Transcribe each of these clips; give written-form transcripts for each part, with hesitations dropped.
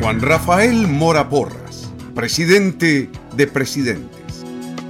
Juan Rafael Mora Porras, presidente de Presidentes.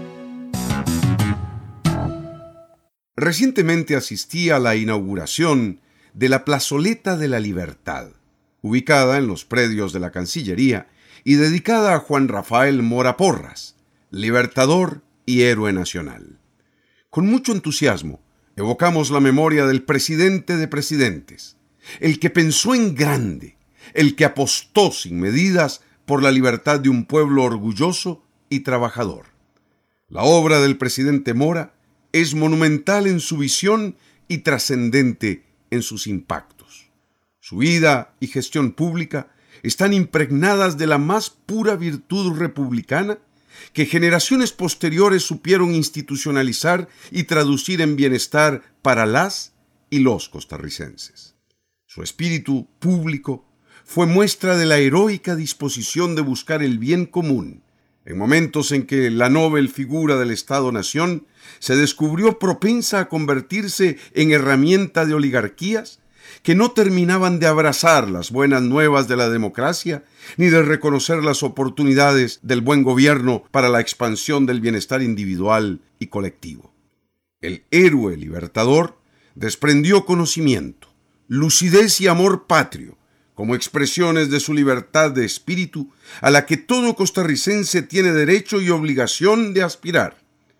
Recientemente asistí a la inauguración de la Plazoleta de la Libertad, ubicada en los predios de la Cancillería y dedicada a Juan Rafael Mora Porras, libertador y héroe nacional. Con mucho entusiasmo evocamos la memoria del presidente de Presidentes, el que pensó en grande, el que apostó sin medidas por la libertad de un pueblo orgulloso y trabajador. La obra del presidente Mora es monumental en su visión y trascendente en sus impactos. Su vida y gestión pública están impregnadas de la más pura virtud republicana que generaciones posteriores supieron institucionalizar y traducir en bienestar para las y los costarricenses. Su espíritu público fue muestra de la heroica disposición de buscar el bien común, en momentos en que la noble figura del Estado-Nación se descubrió propensa a convertirse en herramienta de oligarquías que no terminaban de abrazar las buenas nuevas de la democracia ni de reconocer las oportunidades del buen gobierno para la expansión del bienestar individual y colectivo. El héroe libertador desprendió conocimiento, lucidez y amor patrio como expresiones de su libertad de espíritu a la que todo costarricense tiene derecho y obligación de aspirar.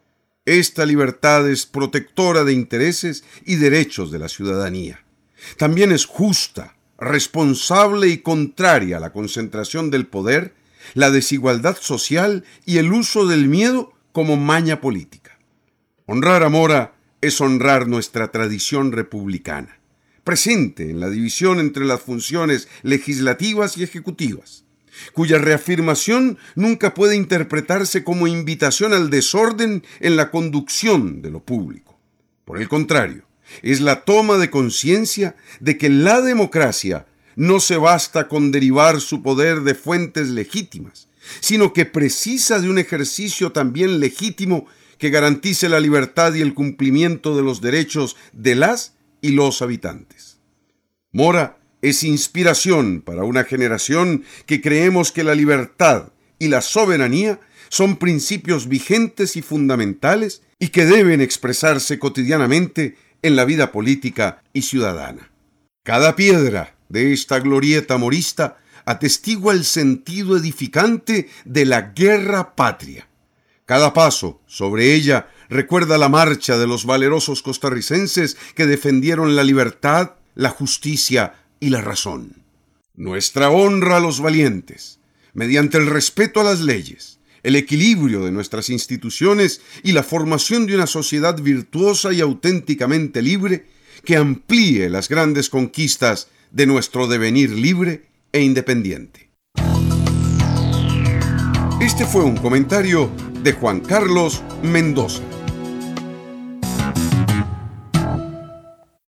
Esta libertad es protectora de intereses y derechos de la ciudadanía. También es justa, responsable y contraria a la concentración del poder, la desigualdad social y el uso del miedo como maña política. Honrar a Mora es honrar nuestra tradición republicana, presente en la división entre las funciones legislativas y ejecutivas, cuya reafirmación nunca puede interpretarse como invitación al desorden en la conducción de lo público. Por el contrario, es la toma de conciencia de que la democracia no se basta con derivar su poder de fuentes legítimas, sino que precisa de un ejercicio también legítimo que garantice la libertad y el cumplimiento de los derechos de las y los habitantes. Mora es inspiración para una generación que creemos que la libertad y la soberanía son principios vigentes y fundamentales y que deben expresarse cotidianamente en la vida política y ciudadana. Cada piedra de esta glorieta morista atestigua el sentido edificante de la guerra patria. Cada paso sobre ella recuerda la marcha de los valerosos costarricenses que defendieron la libertad, la justicia y la razón. Nuestra honra a los valientes, mediante el respeto a las leyes, el equilibrio de nuestras instituciones y la formación de una sociedad virtuosa y auténticamente libre que amplíe las grandes conquistas de nuestro devenir libre e independiente. Este fue un comentario de Juan Carlos Mendoza.